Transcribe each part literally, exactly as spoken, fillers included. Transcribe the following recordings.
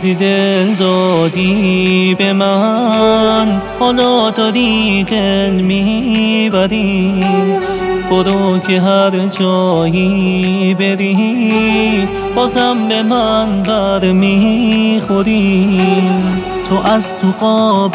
روزی دل دادی به من، حالا داری دل میبری. برو که هر جایی بری بازم به من بر میخوری. تو از تو قاب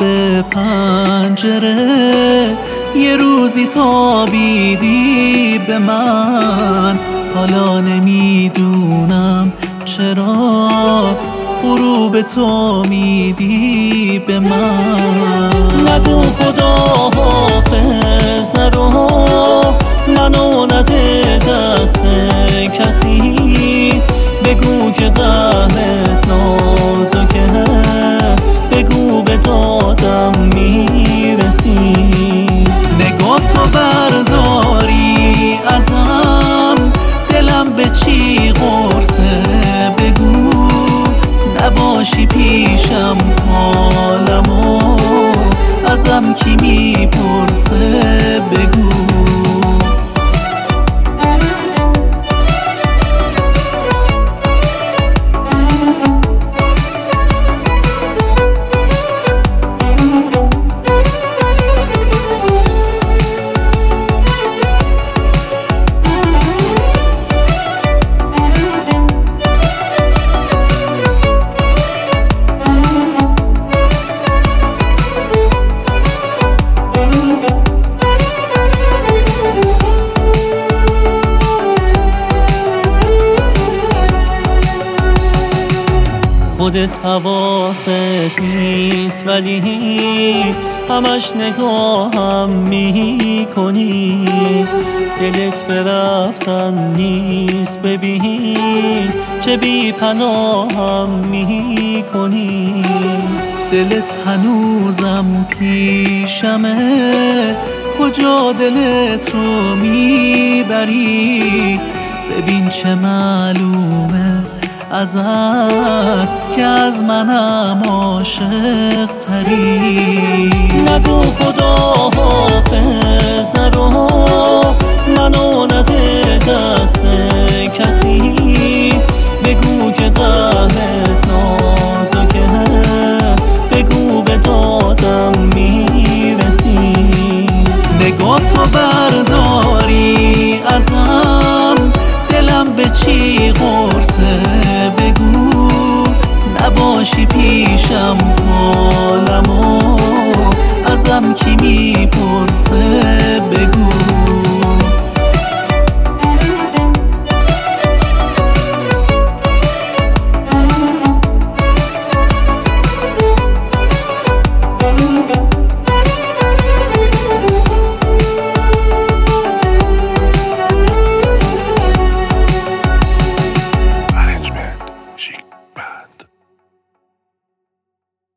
پنجره یه روزی تابیدی به من، حالا نمیدونم چرا غروب تو میدی به من. نگو خدا حافظ نرو، منو نده دست کسی. بگو که قهرت نازکه، بگو به دادم میرسی. نگاه تو برداری ازم، دلم به چی قرصه بگو. نباشی پیشم حالمو ازم کی میپرسه بگو. خودت حواست نیست ولی همش نگاهم میکنی. دلت به رفتن نیست ببین چه بی پناهم میکنی. دلت هنوزم پیشمه، کجا دلت رو میبری. ببین چه معلومه ازت که از منم عاشق تری. نگو خدا حافظ نرو، منو نده دست کسی. بگو که قهرت نازکه، بگو به دادم میرسی. نگاه تو برداری ازم، دلم به چی قرصه بگو. نباشی پیشم حالمو ازم کی میپرسه